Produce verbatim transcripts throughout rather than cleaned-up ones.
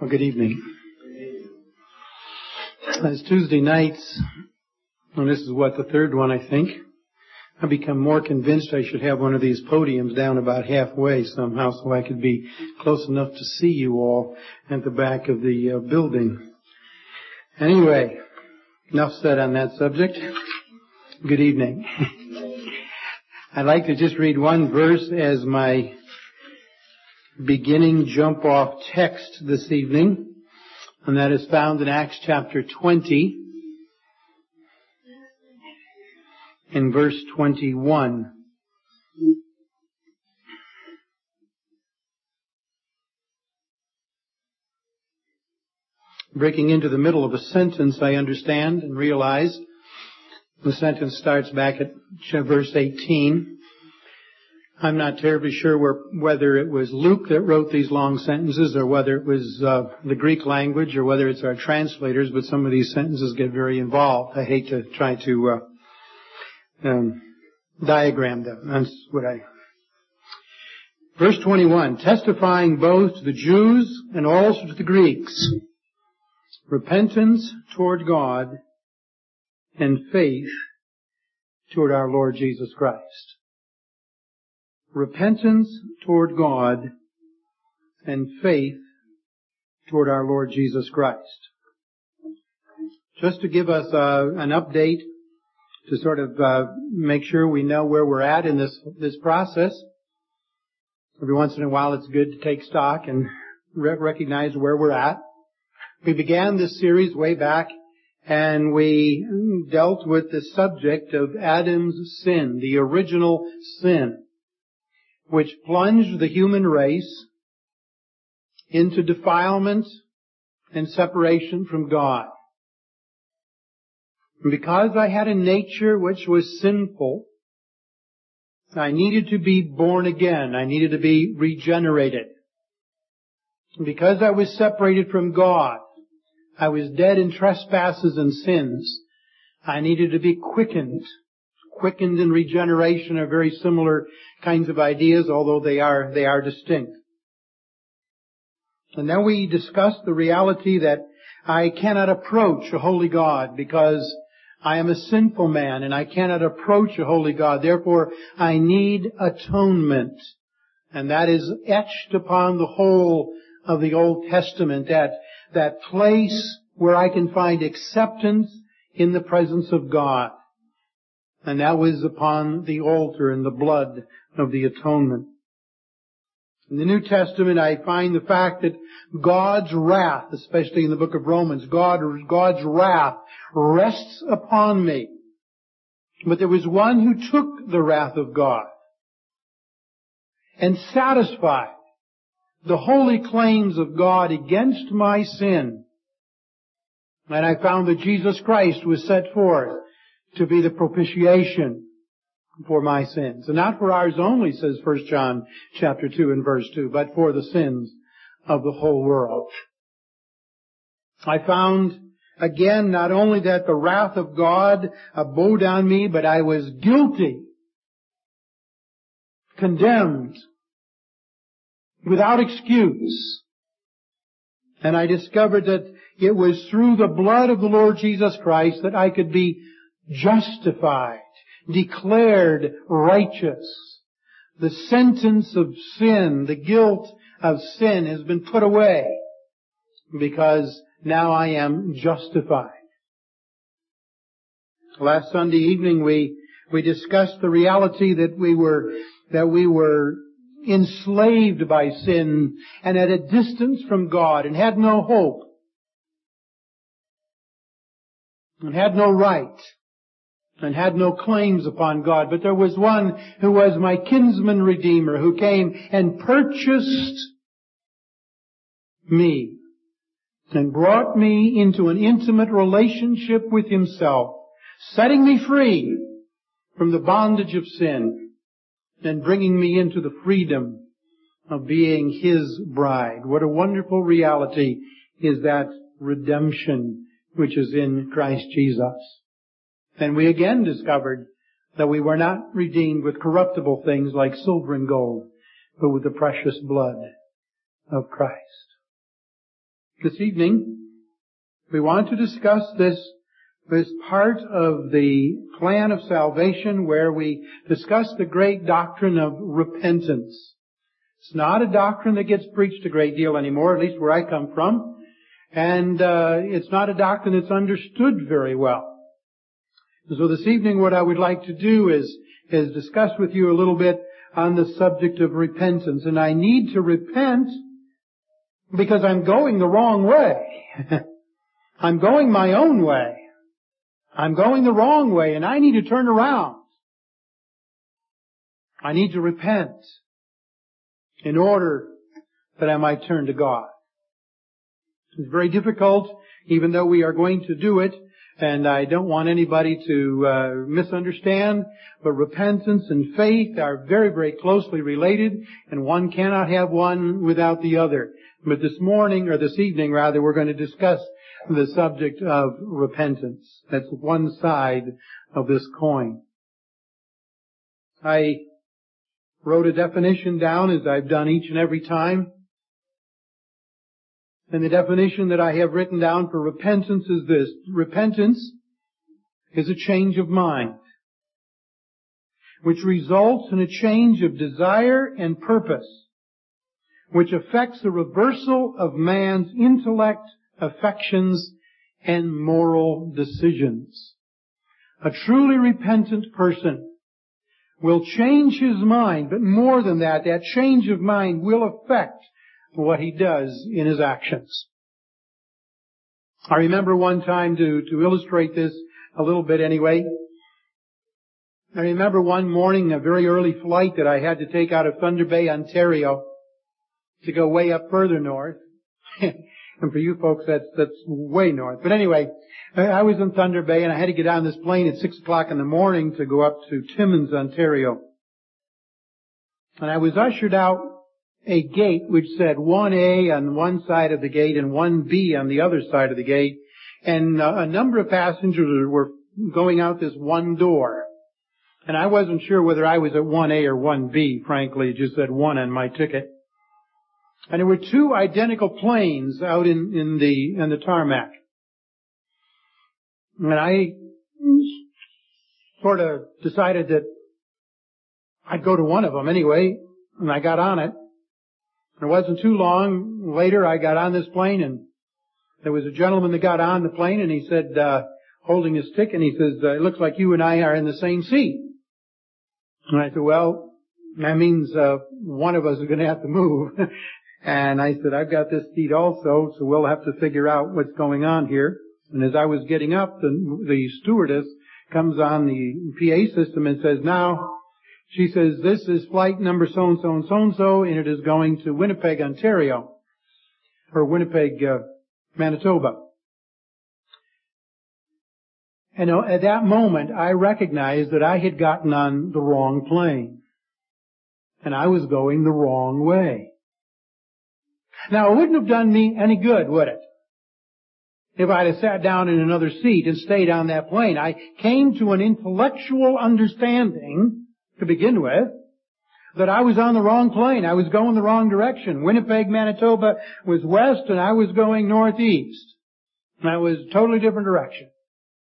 Well, good evening. As Tuesday nights, and this is what, the third one, I think, I've become more convinced I should have one of these podiums down about halfway somehow so I could be close enough to see you all at the back of the uh, building. Anyway, enough said on that subject. Good evening. I'd like to just read one verse as my beginning jump-off text this evening, and that is found in Acts chapter twenty, in verse twenty-one. Breaking into the middle of a sentence, I understand and realize. The sentence starts back at verse eighteen. I'm not terribly sure where, whether it was Luke that wrote these long sentences or whether it was uh, the Greek language or whether it's our translators, but some of these sentences get very involved. I hate to try to uh, um, diagram them. That's what I... Verse twenty-one, testifying both to the Jews and also to the Greeks, repentance toward God and faith toward our Lord Jesus Christ. Repentance toward God and faith toward our Lord Jesus Christ. Just to give us uh, an update, to sort of uh, make sure we know where we're at in this this process. Every once in a while it's good to take stock and re- recognize where we're at. We began this series way back, and we dealt with the subject of Adam's sin, the original sin, which plunged the human race into defilement and separation from God. And because I had a nature which was sinful, I needed to be born again. I needed to be regenerated. And because I was separated from God, I was dead in trespasses and sins, I needed to be quickened. Quickened and regeneration are very similar kinds of ideas, although they are, they are distinct. And then we discussed the reality that I cannot approach a holy God because I am a sinful man and I cannot approach a holy God. Therefore, I need atonement. And that is etched upon the whole of the Old Testament, that, that place where I can find acceptance in the presence of God. And that was upon the altar in the blood of the atonement. In the New Testament, I find the fact that God's wrath, especially in the book of Romans, God, God's wrath rests upon me. But there was one who took the wrath of God and satisfied the holy claims of God against my sin. And I found that Jesus Christ was set forth to be the propitiation for my sins. And not for ours only, says First John chapter two and verse two, but for the sins of the whole world. I found again not only that the wrath of God abode on me, but I was guilty, condemned, without excuse. And I discovered that it was through the blood of the Lord Jesus Christ that I could be justified, declared righteous. The sentence of sin, the guilt of sin has been put away because now I am justified. Last Sunday evening we, we discussed the reality that we were, that we were enslaved by sin and at a distance from God and had no hope and had no right and had no claims upon God. But there was one who was my kinsman redeemer, who came and purchased me and brought me into an intimate relationship with Himself, setting me free from the bondage of sin and bringing me into the freedom of being His bride. What a wonderful reality is that redemption which is in Christ Jesus. And we again discovered that we were not redeemed with corruptible things like silver and gold, but with the precious blood of Christ. This evening, we want to discuss this, this part of the plan of salvation where we discuss the great doctrine of repentance. It's not a doctrine that gets preached a great deal anymore, at least where I come from. And uh, it's not a doctrine that's understood very well. So this evening what I would like to do is, is discuss with you a little bit on the subject of repentance. And I need to repent because I'm going the wrong way. I'm going my own way. I'm going the wrong way, and I need to turn around. I need to repent in order that I might turn to God. It's very difficult, even though we are going to do it, and I don't want anybody to uh, misunderstand, but repentance and faith are very, very closely related, and one cannot have one without the other. But this morning, or this evening rather, we're going to discuss the subject of repentance. That's one side of this coin. I wrote a definition down, as I've done each and every time. And the definition that I have written down for repentance is this: repentance is a change of mind, which results in a change of desire and purpose, which affects the reversal of man's intellect, affections, and moral decisions. A truly repentant person will change his mind, but more than that, that change of mind will affect what he does in his actions. I remember one time, to, to illustrate this a little bit anyway, I remember one morning, a very early flight that I had to take out of Thunder Bay, Ontario, to go way up further north. And for you folks, that's, that's way north. But anyway, I was in Thunder Bay and I had to get on this plane at six o'clock in the morning to go up to Timmins, Ontario. And I was ushered out a gate which said one A on one side of the gate and one B on the other side of the gate. And uh, a number of passengers were going out this one door. And I wasn't sure whether I was at one A or one B, frankly. It just said one on my ticket. And there were two identical planes out in, in the, in the tarmac. And I sort of decided that I'd go to one of them anyway, and I got on it. And it wasn't too long later I got on this plane, and there was a gentleman that got on the plane, and he said, uh, holding his ticket, and he says, uh, it looks like you and I are in the same seat. And I said, well, that means uh, one of us is going to have to move. And I said, I've got this seat also, so we'll have to figure out what's going on here. And as I was getting up, the, the stewardess comes on the P A system and says, now, she says, this is flight number so-and-so and so-and-so, and it is going to Winnipeg, Ontario, or Winnipeg, uh, Manitoba. And at that moment, I recognized that I had gotten on the wrong plane. And I was going the wrong way. Now, it wouldn't have done me any good, would it? If I'd have sat down in another seat and stayed on that plane. I came to an intellectual understanding, to begin with, that I was on the wrong plane. I was going the wrong direction. Winnipeg, Manitoba was west, and I was going northeast. And that was a totally different direction.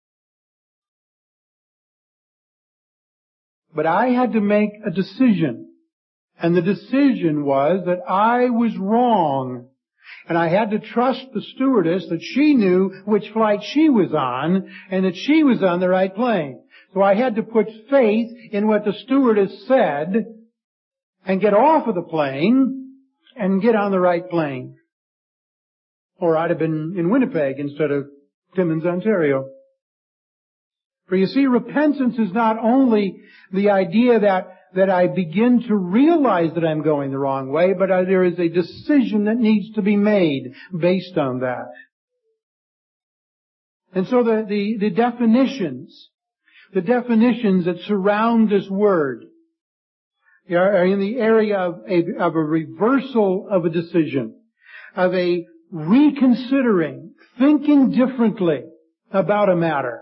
But I had to make a decision. And the decision was that I was wrong. And I had to trust the stewardess that she knew which flight she was on and that she was on the right plane. So I had to put faith in what the stewardess said and get off of the plane and get on the right plane. Or I'd have been in Winnipeg instead of Timmins, Ontario. For you see, repentance is not only the idea that that I begin to realize that I'm going the wrong way, but there is a decision that needs to be made based on that. And so the, the, the definitions, the definitions that surround this word are in the area of a, of a reversal of a decision, of a reconsidering, thinking differently about a matter.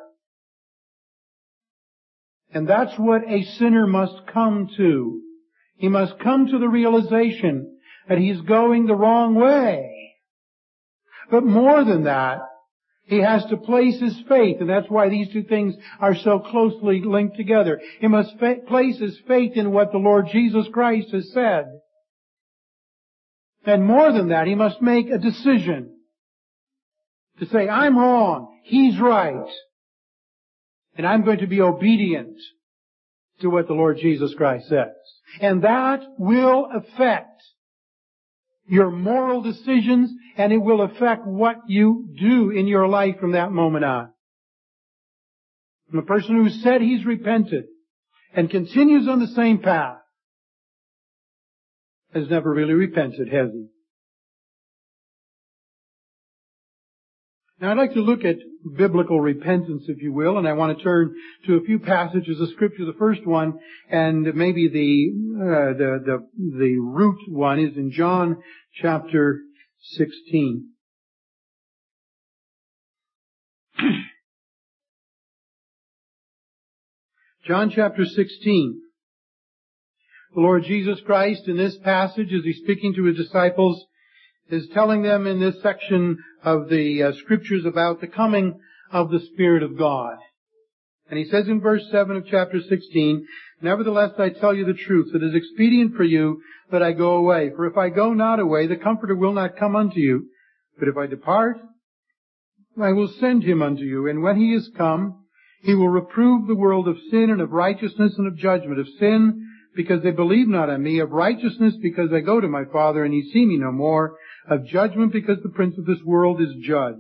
And that's what a sinner must come to. He must come to the realization that he's going the wrong way. But more than that, he has to place his faith, and that's why these two things are so closely linked together. He must fa- place his faith in what the Lord Jesus Christ has said. And more than that, he must make a decision to say, I'm wrong, he's right, and I'm going to be obedient to what the Lord Jesus Christ says. And that will affect your moral decisions, and it will affect what you do in your life from that moment on. And the person who said he's repented and continues on the same path has never really repented, has he? Now I'd like to look at biblical repentance, if you will, and I want to turn to a few passages of Scripture. The first one, and maybe the uh, the the the root one, is in John chapter sixteen. John chapter sixteen. The Lord Jesus Christ, in this passage, as He's speaking to His disciples, is telling them in this section of the uh, Scriptures about the coming of the Spirit of God. And He says in verse seven of chapter sixteen, Nevertheless I tell you the truth, it is expedient for you that I go away. For if I go not away, the Comforter will not come unto you. But if I depart, I will send Him unto you. And when He is come, He will reprove the world of sin and of righteousness and of judgment. Of sin, because they believe not on me. Of righteousness, because I go to my Father, and Ye see me no more. Of judgment, because the prince of this world is judged.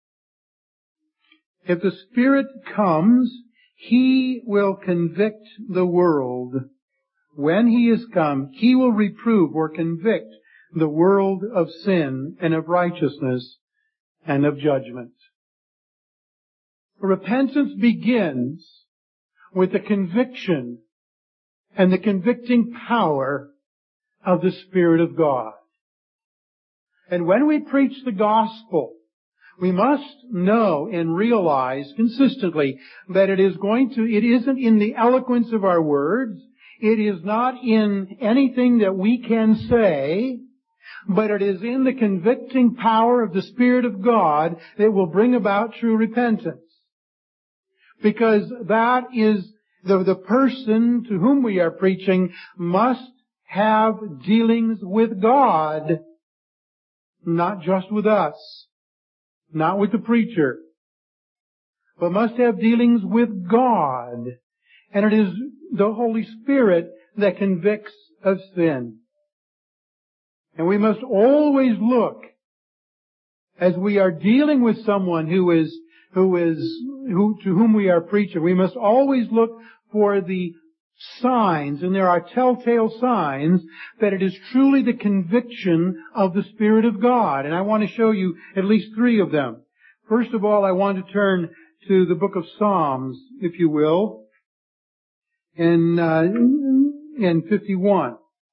If the Spirit comes, He will convict the world. When He is come, He will reprove or convict the world of sin and of righteousness and of judgment. Repentance begins with the conviction and the convicting power of the Spirit of God. And when we preach the gospel, we must know and realize consistently that it is going to, it isn't in the eloquence of our words, it is not in anything that we can say, but it is in the convicting power of the Spirit of God that will bring about true repentance. Because that is the, the person to whom we are preaching must have dealings with God, not just with us, not with the preacher, but must have dealings with God. And it is the Holy Spirit that convicts of sin. And we must always look, as we are dealing with someone who is, who is, who, to whom we are preaching, we must always look for the signs, and there are telltale signs, that it is truly the conviction of the Spirit of God. And I want to show you at least three of them. First of all, I want to turn to the book of Psalms, if you will, in, uh, in fifty-one.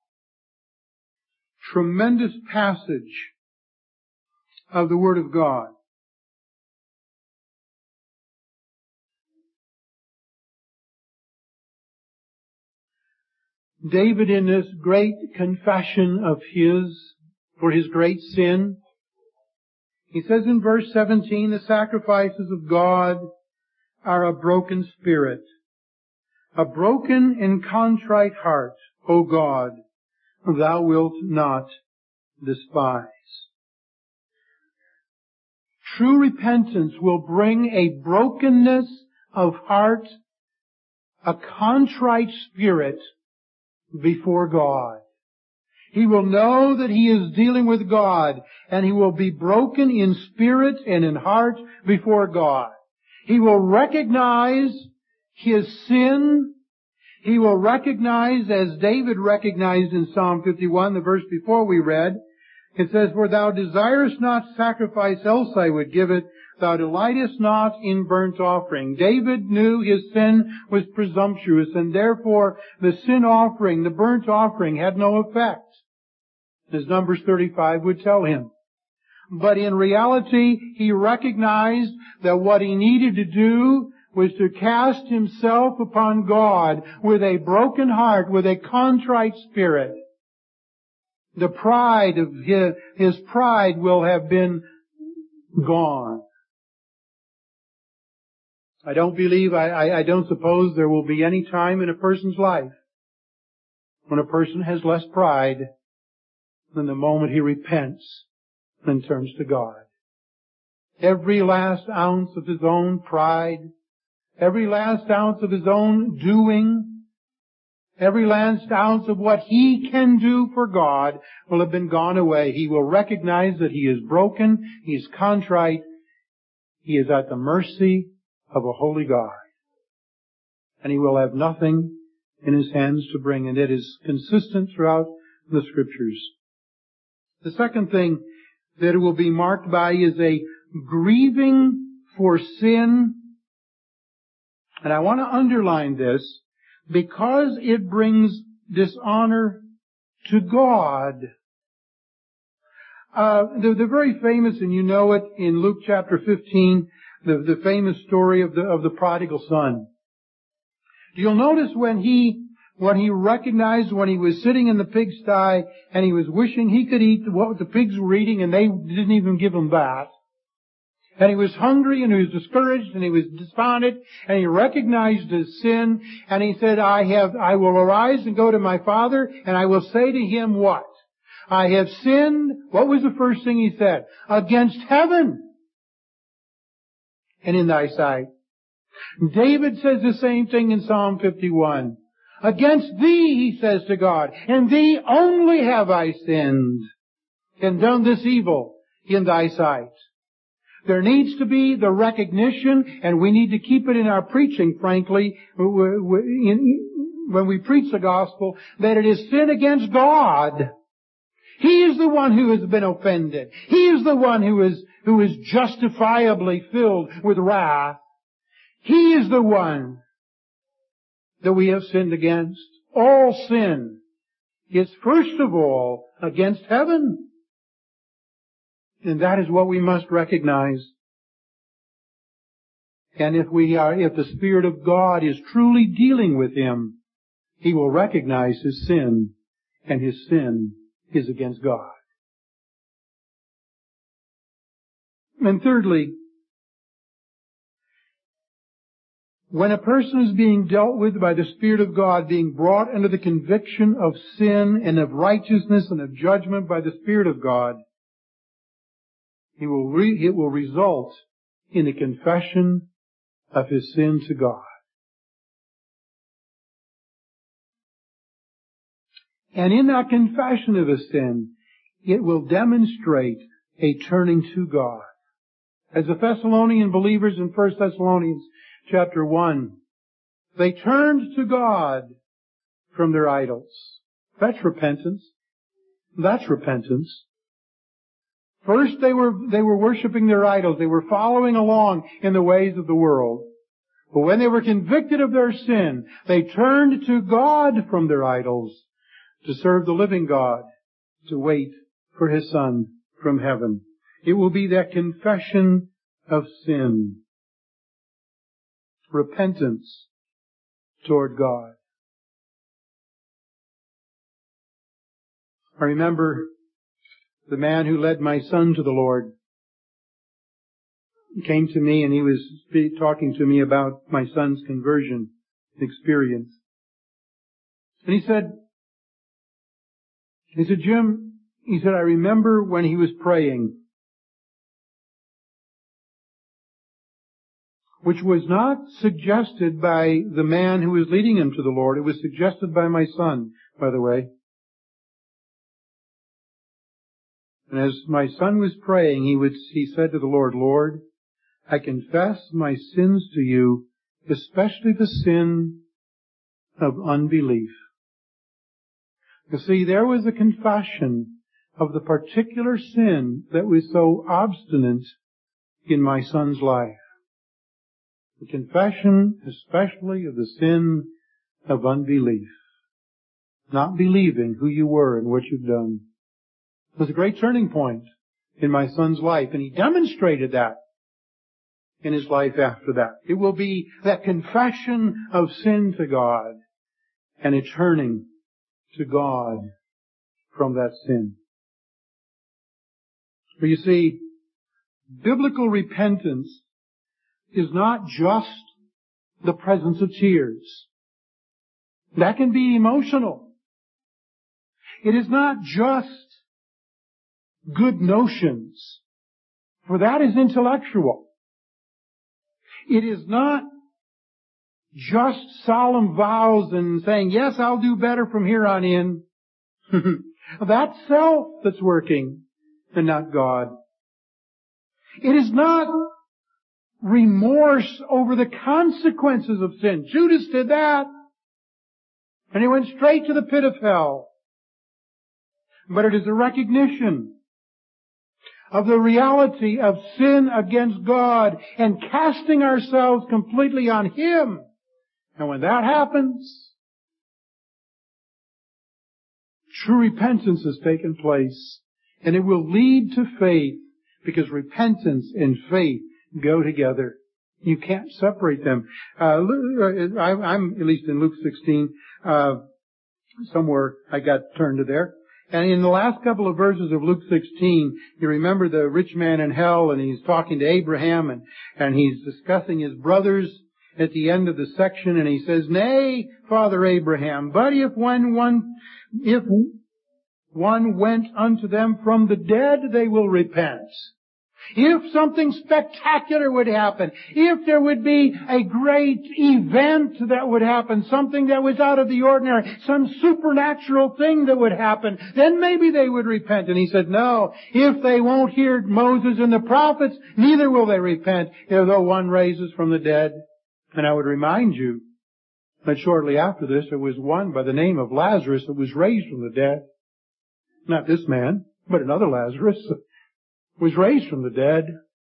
Tremendous passage of the Word of God. David, in this great confession of his, for his great sin, he says in verse seventeen, the sacrifices of God are a broken spirit, a broken and contrite heart, O God, thou wilt not despise. True repentance will bring a brokenness of heart, a contrite spirit before God. He will know that he is dealing with God, and he will be broken in spirit and in heart before God. He will recognize his sin. He will recognize, as David recognized in Psalm fifty-one, the verse before we read, it says, For thou desirest not sacrifice, else I would give it. Thou delightest not in burnt offering. David knew his sin was presumptuous, and therefore the sin offering, the burnt offering, had no effect, as Numbers thirty-five would tell him. But in reality, he recognized that what he needed to do was to cast himself upon God with a broken heart, with a contrite spirit. The pride of his, his pride will have been gone. I don't believe, I, I, I don't suppose there will be any time in a person's life when a person has less pride than the moment he repents and turns to God. Every last ounce of his own pride, every last ounce of his own doing, every last ounce of what he can do for God will have been gone away. He will recognize that he is broken, he is contrite, he is at the mercy of a holy God. And he will have nothing in his hands to bring, and it is consistent throughout the Scriptures. The second thing that it will be marked by is a grieving for sin. And I want to underline this because it brings dishonor to God. Uh, the, the very famous, and you know it in Luke chapter fifteen, the, the famous story of the, of the prodigal son. You'll notice when he, when he recognized when he was sitting in the pigsty and he was wishing he could eat what the pigs were eating and they didn't even give him that. And he was hungry and he was discouraged and he was despondent and he recognized his sin and he said, I have, I will arise and go to my father and I will say to him what? I have sinned. What was the first thing he said? Against heaven and in thy sight. David says the same thing in Psalm fifty-one. Against thee, he says to God, and thee only have I sinned and done this evil in thy sight. There needs to be the recognition, and we need to keep it in our preaching, frankly, when we preach the gospel, that it is sin against God. He is the one who has been offended. He is the one who is, who is justifiably filled with wrath. He is the one that we have sinned against. All sin is first of all against heaven. And that is what we must recognize. And if we are, if the Spirit of God is truly dealing with him, he will recognize his sin, and his sin is against God. And thirdly, when a person is being dealt with by the Spirit of God, being brought under the conviction of sin and of righteousness and of judgment by the Spirit of God, He will re- it will result in a confession of his sin to God. And in that confession of his sin, it will demonstrate a turning to God. As the Thessalonian believers in First Thessalonians chapter one, they turned to God from their idols. That's repentance. That's repentance. First, they were, they were worshiping their idols. They were following along in the ways of the world. But when they were convicted of their sin, they turned to God from their idols to serve the living God, to wait for His Son from heaven. It will be that confession of sin. Repentance toward God. I remember the man who led my son to the Lord came to me and he was talking to me about my son's conversion experience. And he said, he said, Jim, he said, I remember when he was praying, which was not suggested by the man who was leading him to the Lord. It was suggested by my son, by the way. And as my son was praying, he would, he said to the Lord, Lord, I confess my sins to you, especially the sin of unbelief. You see, there was a confession of the particular sin that was so obstinate in my son's life. The confession, especially of the sin of unbelief. Not believing who you were and what you've done. It was a great turning point in my son's life, and he demonstrated that in his life after that. It will be that confession of sin to God and a turning to God from that sin. For you see, biblical repentance is not just the presence of tears. That can be emotional. It is not just good notions, for that is intellectual. It is not just solemn vows and saying, yes, I'll do better from here on in. That's self that's working and not God. It is not remorse over the consequences of sin. Judas did that, and he went straight to the pit of hell. But it is a recognition of the reality of sin against God and casting ourselves completely on Him. And when that happens, true repentance has taken place, and it will lead to faith, because repentance and faith go together. You can't separate them. Uh, I, I'm at least in Luke sixteen, uh, somewhere I got turned to there. And in the last couple of verses of Luke sixteen, you remember the rich man in hell, and he's talking to Abraham, and, and he's discussing his brothers at the end of the section, and he says, "Nay, Father Abraham, but if one, one, if one went unto them from the dead, they will repent." If something spectacular would happen, if there would be a great event that would happen, something that was out of the ordinary, some supernatural thing that would happen, then maybe they would repent. And he said, no, if they won't hear Moses and the prophets, neither will they repent, though one raises from the dead. And I would remind you that shortly after this, there was one by the name of Lazarus that was raised from the dead. Not this man, but another Lazarus was raised from the dead.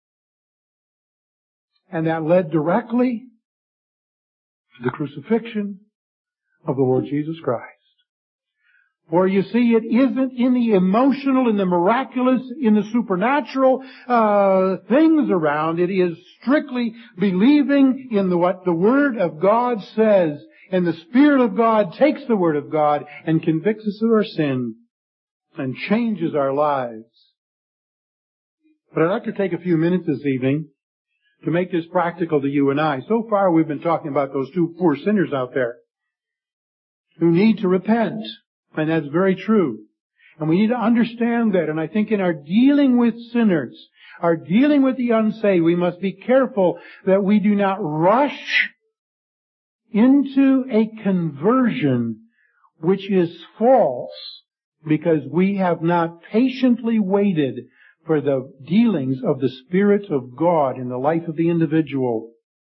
And that led directly to the crucifixion of the Lord Jesus Christ. For you see, it isn't in the emotional, in the miraculous, in the supernatural uh things around. It is strictly believing in the, what the Word of God says. And the Spirit of God takes the Word of God and convicts us of our sin and changes our lives. But I'd like to take a few minutes this evening to make this practical to you and I. So far we've been talking about those two poor sinners out there who need to repent. And that's very true. And we need to understand that. And I think in our dealing with sinners, our dealing with the unsaved, we must be careful that we do not rush into a conversion which is false, because we have not patiently waited for the dealings of the Spirit of God in the life of the individual.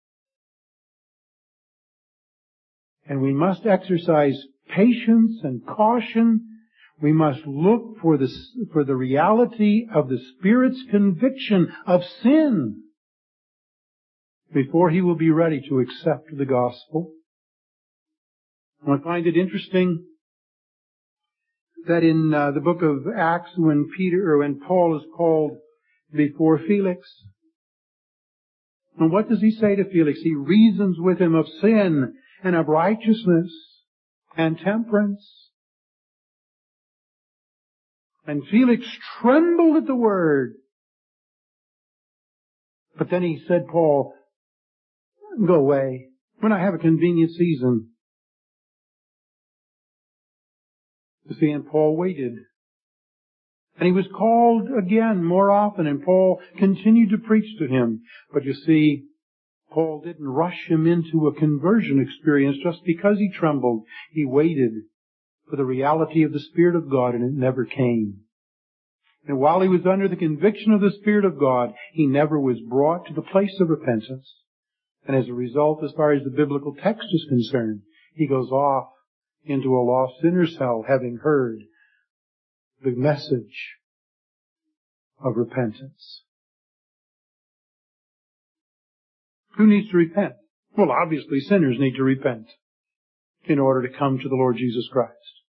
And we must exercise patience and caution. We must look for the, for the reality of the Spirit's conviction of sin before He will be ready to accept the gospel. I find it interesting that in uh, the book of Acts, when Peter or when Paul is called before Felix, and what does he say to Felix? He reasons with him of sin and of righteousness and temperance. And Felix trembled at the word. But then he said, Paul, go away when I have a convenient season. You see, and Paul waited. And he was called again more often, and Paul continued to preach to him. But you see, Paul didn't rush him into a conversion experience just because he trembled. He waited for the reality of the Spirit of God, and it never came. And while he was under the conviction of the Spirit of God, he never was brought to the place of repentance. And as a result, as far as the biblical text is concerned, he goes off into a lost sinner's hell, having heard the message of repentance. Who needs to repent? Well, obviously sinners need to repent in order to come to the Lord Jesus Christ.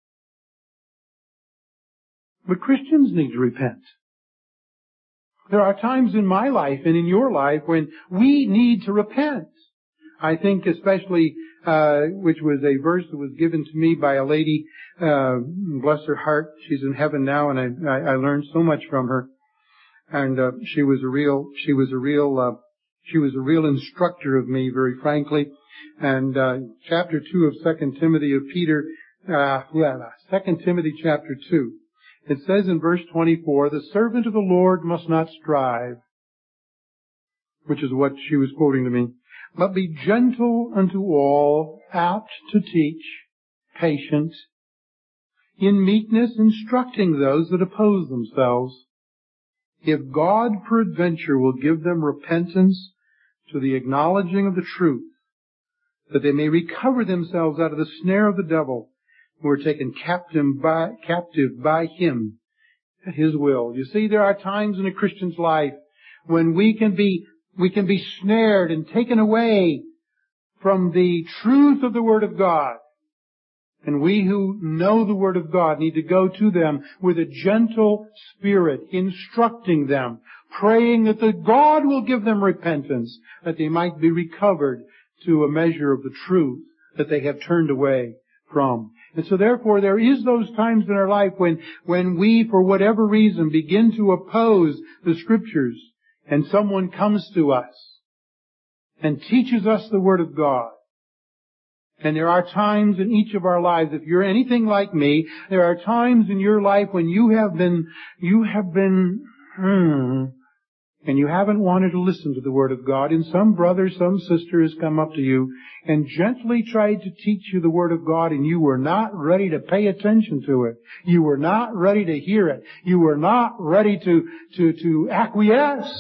But Christians need to repent. There are times in my life and in your life when we need to repent. I think especially, uh, which was a verse that was given to me by a lady, uh, bless her heart, she's in heaven now, and I, I, I learned so much from her. And uh, she was a real, she was a real, uh, she was a real instructor of me, very frankly. And uh, chapter two of Second Timothy of Peter, uh, Second Timothy chapter two, it says in verse twenty-four, "The servant of the Lord must not strive," which is what she was quoting to me, "but be gentle unto all, apt to teach, patient, in meekness instructing those that oppose themselves, if God peradventure will give them repentance to the acknowledging of the truth, that they may recover themselves out of the snare of the devil, who are taken captive by, captive by him at his will." You see, there are times in a Christian's life when we can be, we can be snared and taken away from the truth of the Word of God. And we who know the Word of God need to go to them with a gentle spirit, instructing them, praying that the God will give them repentance, that they might be recovered to a measure of the truth that they have turned away from. And so therefore there is those times in our life when, when we, for whatever reason, begin to oppose the Scriptures, and someone comes to us and teaches us the Word of God. And there are times in each of our lives, if you're anything like me, there are times in your life when you have been, you have been, hmm, and you haven't wanted to listen to the Word of God, and some brother, some sister has come up to you and gently tried to teach you the Word of God, and you were not ready to pay attention to it. You were not ready to hear it. You were not ready to, to, to acquiesce.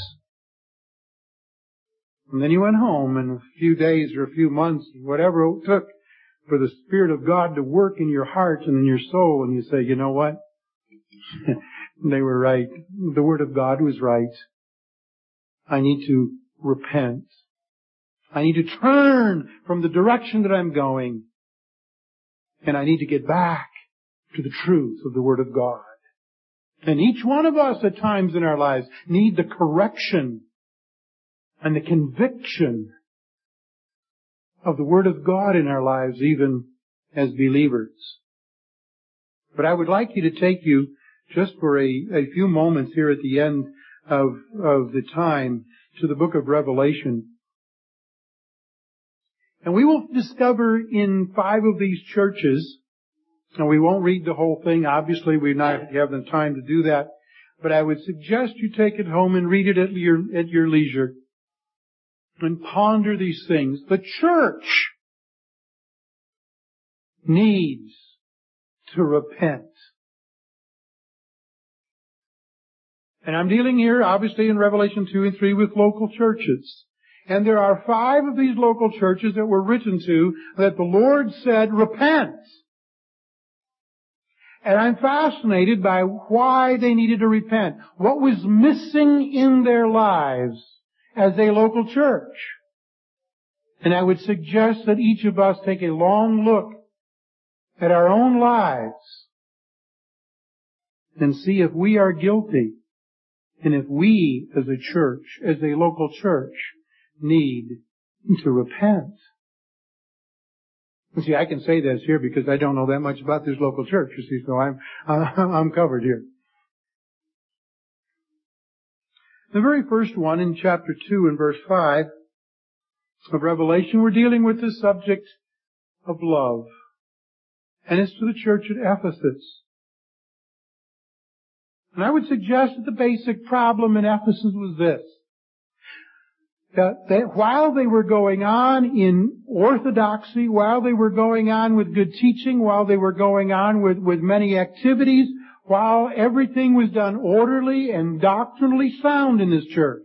And then you went home, and a few days or a few months, whatever it took for the Spirit of God to work in your heart and in your soul, and you say, you know what? They were right. The Word of God was right. I need to repent. I need to turn from the direction that I'm going. And I need to get back to the truth of the Word of God. And each one of us at times in our lives need the correction and the conviction of the Word of God in our lives, even as believers. But I would like you to take you just for a, a few moments here at the end of, of the time to the book of Revelation. And we will discover in five of these churches, and we won't read the whole thing, obviously we not have the time to do that, but I would suggest you take it home and read it at your, at your leisure. And ponder these things. The church needs to repent. And I'm dealing here, obviously, in Revelation two and three with local churches. And there are five of these local churches that were written to that the Lord said, repent. And I'm fascinated by why they needed to repent. What was missing in their lives as a local church. And I would suggest that each of us take a long look at our own lives and see if we are guilty and if we as a church, as a local church, need to repent. You see, I can say this here because I don't know that much about this local church, you see, so I'm, I'm covered here. The very first one in chapter two and verse five of Revelation, we're dealing with the subject of love. And it's to the church at Ephesus. And I would suggest that the basic problem in Ephesus was this. That, that while they were going on in orthodoxy, while they were going on with good teaching, while they were going on with, with many activities, while everything was done orderly and doctrinally sound in this church,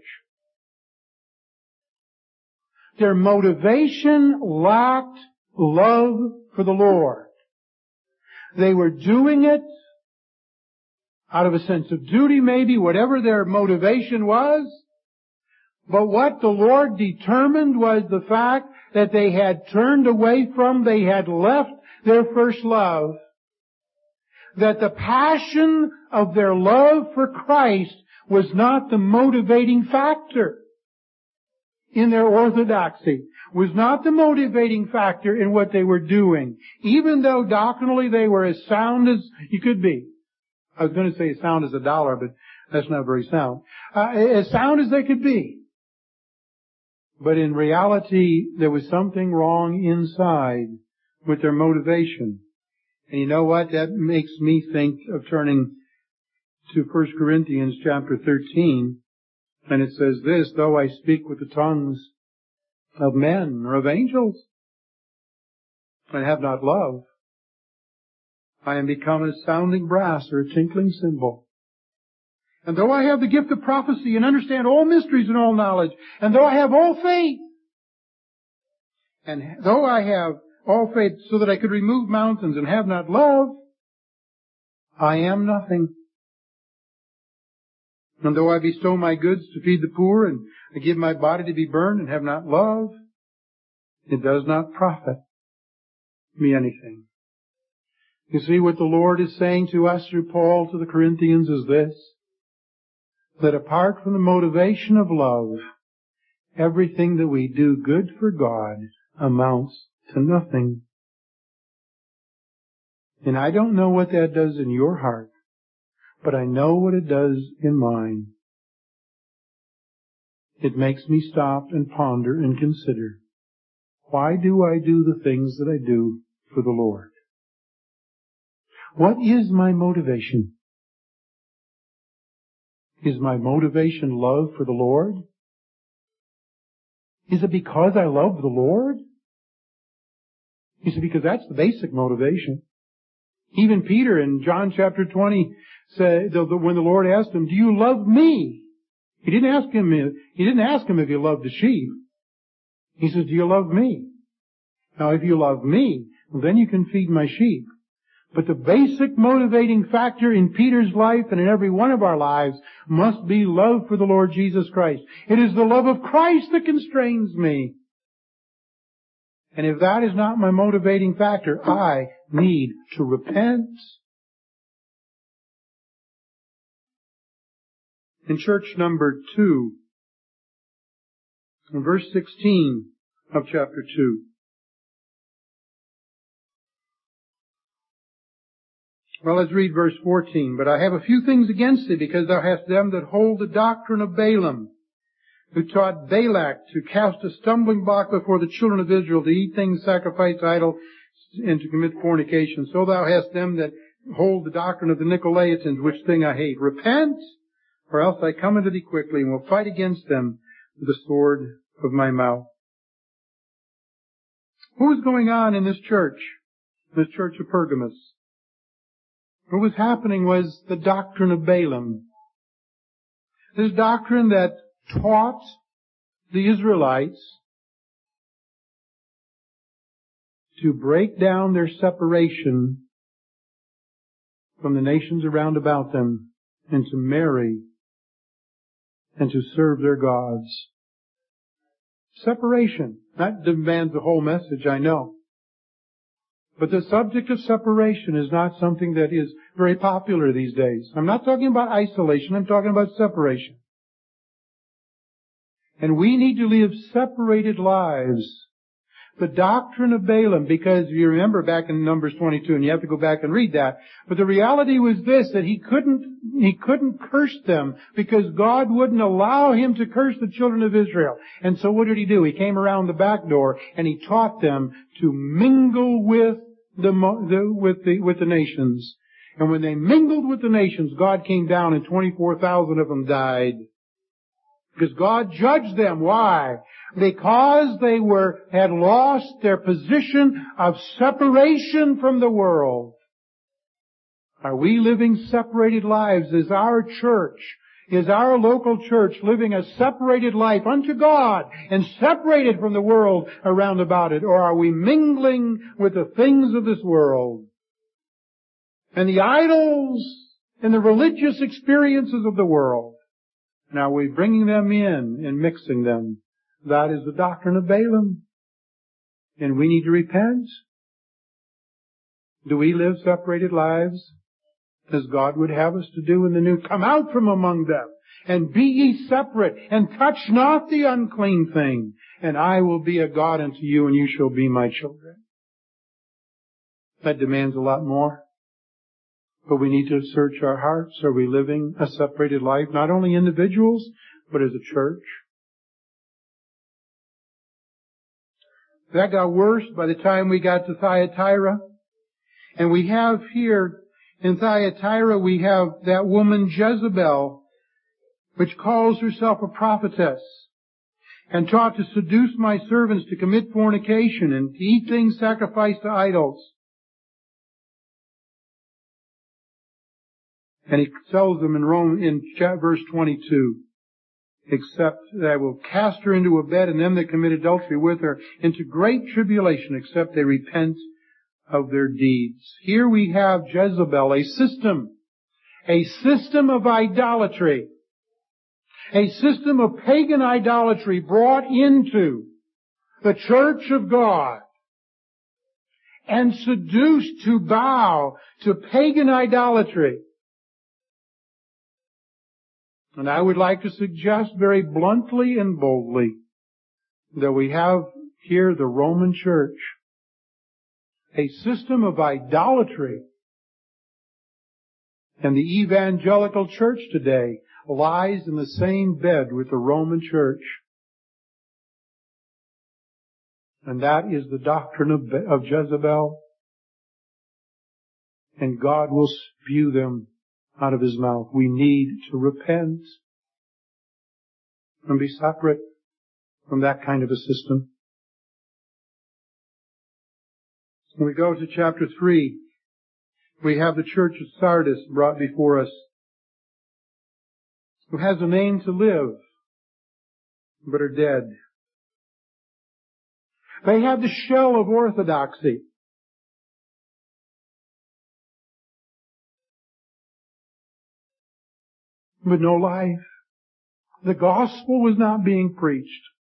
their motivation lacked love for the Lord. They were doing it out of a sense of duty, maybe, whatever their motivation was. But what the Lord determined was the fact that they had turned away from, they had left their first love. That the passion of their love for Christ was not the motivating factor in their orthodoxy, was not the motivating factor in what they were doing. Even though doctrinally they were as sound as you could be. I was going to say as sound as a dollar, but that's not very sound. Uh, as sound as they could be. But in reality, there was something wrong inside with their motivation. And you know what? That makes me think of turning to First Corinthians chapter thirteen. And it says this, though I speak with the tongues of men or of angels, and have not love, I am become as sounding brass or a tinkling cymbal. And though I have the gift of prophecy and understand all mysteries and all knowledge, and though I have all faith, and though I have all faith so that I could remove mountains and have not love, I am nothing. And though I bestow my goods to feed the poor, and I give my body to be burned and have not love, it does not profit me anything. You see, what the Lord is saying to us through Paul to the Corinthians is this, that apart from the motivation of love, everything that we do good for God amounts to nothing. And I don't know what that does in your heart, but I know what it does in mine. It makes me stop and ponder and consider, why do I do the things that I do for the Lord? What is my motivation? Is my motivation love for the Lord? Is it because I love the Lord? Is it because that's the basic motivation? Even Peter in John chapter twenty said, when the Lord asked him, do you love me? He didn't ask him, he didn't ask him if he loved the sheep. He says, do you love me? Now if you love me, well, then you can feed my sheep. But the basic motivating factor in Peter's life and in every one of our lives must be love for the Lord Jesus Christ. It is the love of Christ that constrains me. And if that is not my motivating factor, I need to repent. In church number two, in verse sixteen of chapter two, well, let's read verse fourteen. But I have a few things against thee, because thou hast them that hold the doctrine of Balaam, who taught Balak to cast a stumbling block before the children of Israel, to eat things sacrificed to idol, and to commit fornication. So thou hast them that hold the doctrine of the Nicolaitans, which thing I hate. Repent, or else I come unto thee quickly, and will fight against them with the sword of my mouth. What was going on in this church, this church of Pergamos? What was happening was the doctrine of Balaam. This doctrine that taught the Israelites to break down their separation from the nations around about them and to marry and to serve their gods. Separation. That demands the whole message, I know. But the subject of separation is not something that is very popular these days. I'm not talking about isolation, I'm talking about separation. And we need to live separated lives. The doctrine of Balaam, because you remember back in Numbers twenty-two, and you have to go back and read that, but the reality was this, that he couldn't, he couldn't curse them because God wouldn't allow him to curse the children of Israel. And so what did he do? He came around the back door and he taught them to mingle with the, the with the, with the nations. And when they mingled with the nations, God came down and twenty-four thousand of them died. Because God judged them. Why? Because they were, had lost their position of separation from the world. Are we living separated lives? Is our church, is our local church living a separated life unto God and separated from the world around about it? Or are we mingling with the things of this world and the idols and the religious experiences of the world? And are we bringing them in and mixing them? That is the doctrine of Balaam. And we need to repent. Do we live separated lives as God would have us to do in the new? Come out from among them and be ye separate and touch not the unclean thing. And I will be a God unto you and you shall be my children. That demands a lot more. But we need to search our hearts. Are we living a separated life, not only individuals, but as a church? That got worse by the time we got to Thyatira. And we have here in Thyatira, we have that woman Jezebel, which calls herself a prophetess, and taught to seduce my servants to commit fornication and to eat things sacrificed to idols. And he tells them in Rome, in verse twenty-two, except that I will cast her into a bed and them that commit adultery with her into great tribulation, except they repent of their deeds. Here we have Jezebel, a system, a system of idolatry, a system of pagan idolatry brought into the church of God and seduced to bow to pagan idolatry. And I would like to suggest very bluntly and boldly that we have here the Roman Church, a system of idolatry. And the evangelical church today lies in the same bed with the Roman Church. And that is the doctrine of, of Jezebel. And God will spew them out of His mouth. We need to repent and be separate from that kind of a system. When we go to chapter three, we have the church of Sardis brought before us, who has a name to live, but are dead. They have the shell of orthodoxy. But no life. The gospel was not being preached.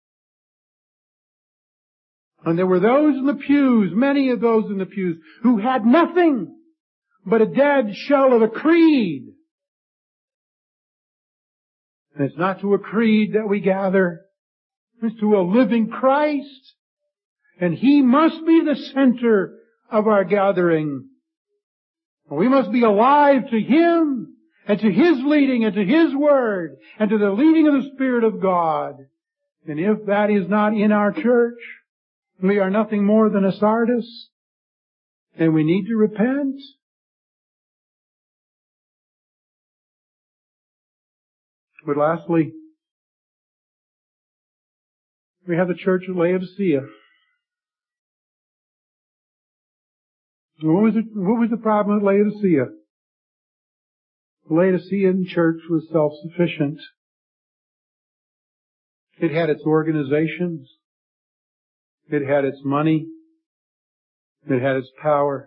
And there were those in the pews, many of those in the pews, who had nothing but a dead shell of a creed. And it's not to a creed that we gather. It's to a living Christ. And He must be the center of our gathering. We must be alive to Him and to His leading and to His Word and to the leading of the Spirit of God. And if that is not in our church, we are nothing more than a Sardis, and we need to repent. But lastly, we have the church of Laodicea. What was, it, what was the problem at Laodicea? The Laodicean church was self-sufficient. It had its organizations. It had its money. It had its power.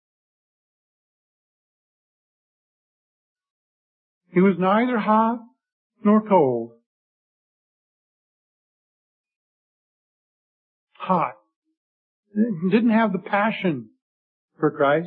It was neither hot nor cold. Hot. It didn't have the passion for Christ.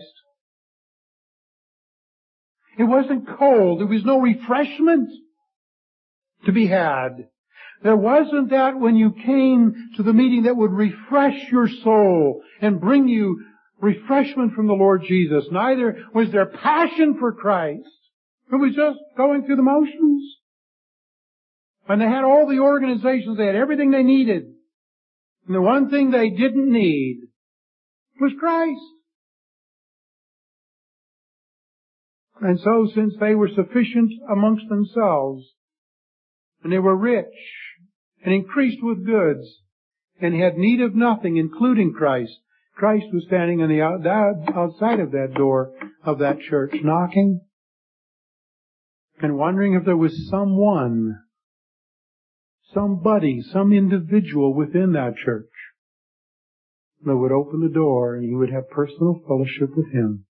It wasn't cold. There was no refreshment to be had. There wasn't that when you came to the meeting that would refresh your soul and bring you refreshment from the Lord Jesus. Neither was there passion for Christ. It was just going through the motions. And they had all the organizations. They had everything they needed. And the one thing they didn't need was Christ. And so, since they were sufficient amongst themselves, and they were rich, and increased with goods, and had need of nothing, including Christ, Christ was standing on the outside of that door of that church, knocking, and wondering if there was someone, somebody, some individual within that church that would open the door and He would have personal fellowship with Him.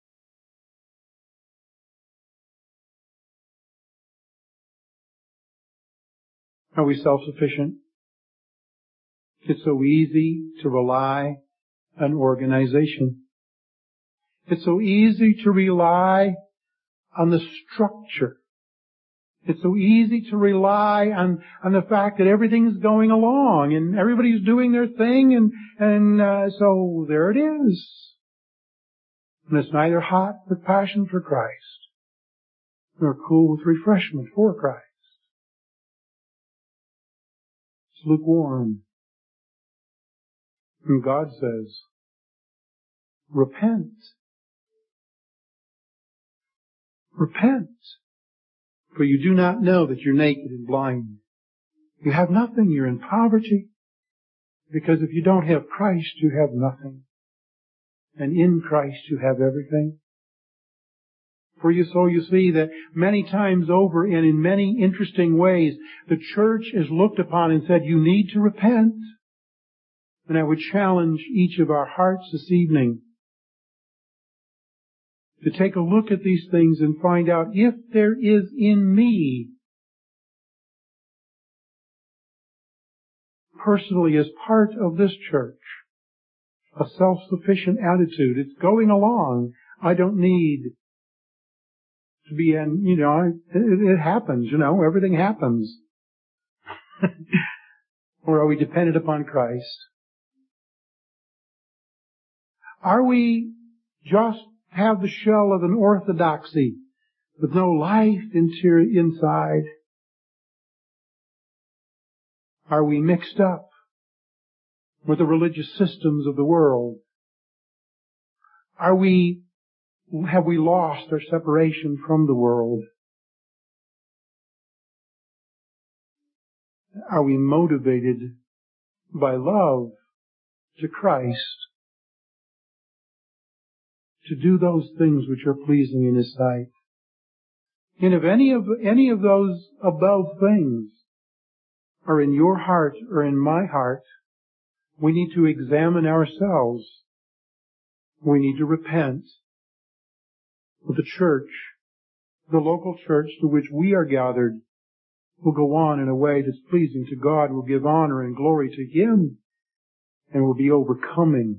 Are we self-sufficient? It's so easy to rely on organization. It's so easy to rely on the structure. It's so easy to rely on, on the fact that everything's going along and everybody's doing their thing, and, and uh, so there it is. And it's neither hot with passion for Christ, nor cool with refreshment for Christ. It's lukewarm. And God says, repent. Repent. For you do not know that you're naked and blind. You have nothing. You're in poverty. Because if you don't have Christ, you have nothing. And in Christ you have everything. For you, so you see that many times over and in many interesting ways, the church is looked upon and said, you need to repent. And I would challenge each of our hearts this evening to take a look at these things and find out if there is in me, personally as part of this church, a self-sufficient attitude. It's going along. I don't need to be in, you know, it, it happens, you know, everything happens. Or are we dependent upon Christ? Are we just have the shell of an orthodoxy with no life interior inside? Are we mixed up with the religious systems of the world? Are we, have we lost our separation from the world? Are we motivated by love to Christ to do those things which are pleasing in His sight? And if any of, any of those above things are in your heart or in my heart, we need to examine ourselves. We need to repent. The church, the local church to which we are gathered, will go on in a way that's pleasing to God, will give honor and glory to Him, and will be overcoming,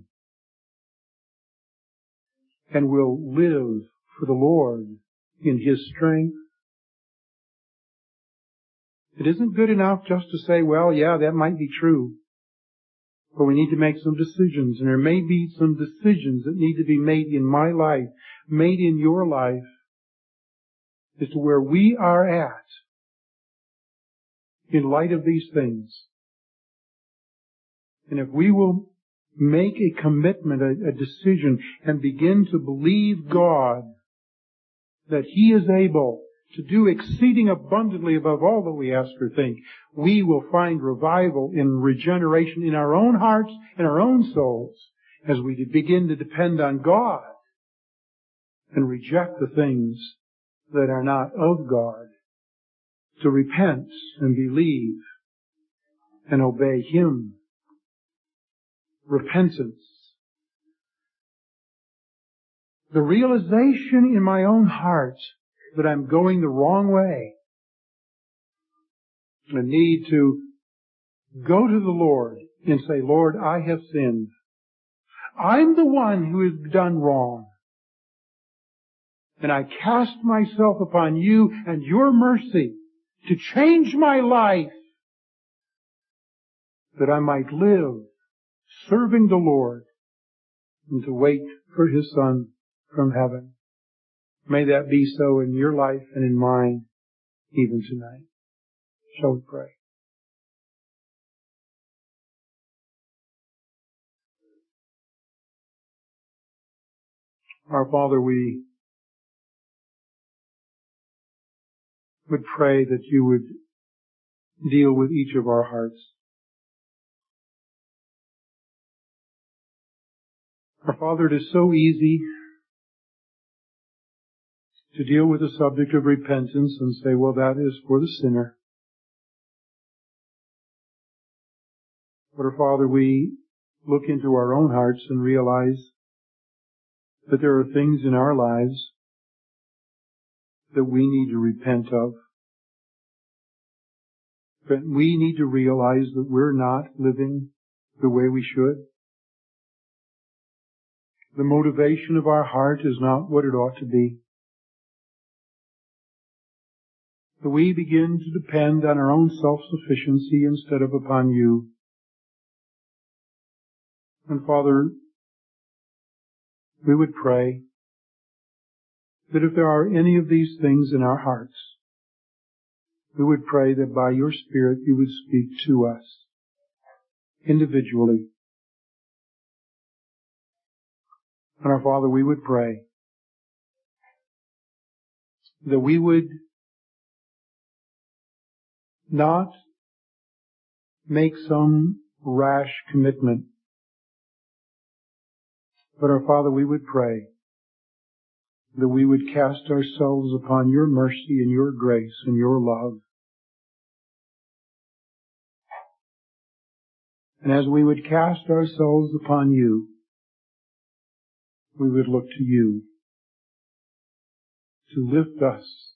and will live for the Lord in His strength. It isn't good enough just to say, well, yeah, that might be true. But we need to make some decisions, and there may be some decisions that need to be made in my life, made in your life, as to where we are at in light of these things. And if we will make a commitment, a, a decision, and begin to believe God that He is able to do exceeding abundantly above all that we ask or think, we will find revival and regeneration in our own hearts and our own souls as we begin to depend on God and reject the things that are not of God, to repent and believe and obey Him. Repentance. The realization in my own heart that I'm going the wrong way. I need to go to the Lord and say, Lord, I have sinned. I'm the one who has done wrong. And I cast myself upon You and Your mercy to change my life that I might live serving the Lord and to wait for His Son from heaven. May that be so in your life and in mine even tonight. Shall we pray? Our Father, we would pray that You would deal with each of our hearts. Our Father, it is so easy to deal with the subject of repentance and say, well, that is for the sinner. But, our Father, we look into our own hearts and realize that there are things in our lives that we need to repent of. That we need to realize that we're not living the way we should. The motivation of our heart is not what it ought to be. That we begin to depend on our own self-sufficiency instead of upon You. And Father, we would pray that if there are any of these things in our hearts, we would pray that by your Spirit you would speak to us individually. And our Father, we would pray that we would not make some rash commitment, but our Father, we would pray that we would cast ourselves upon your mercy and your grace and your love. And as we would cast ourselves upon you, we would look to you to lift us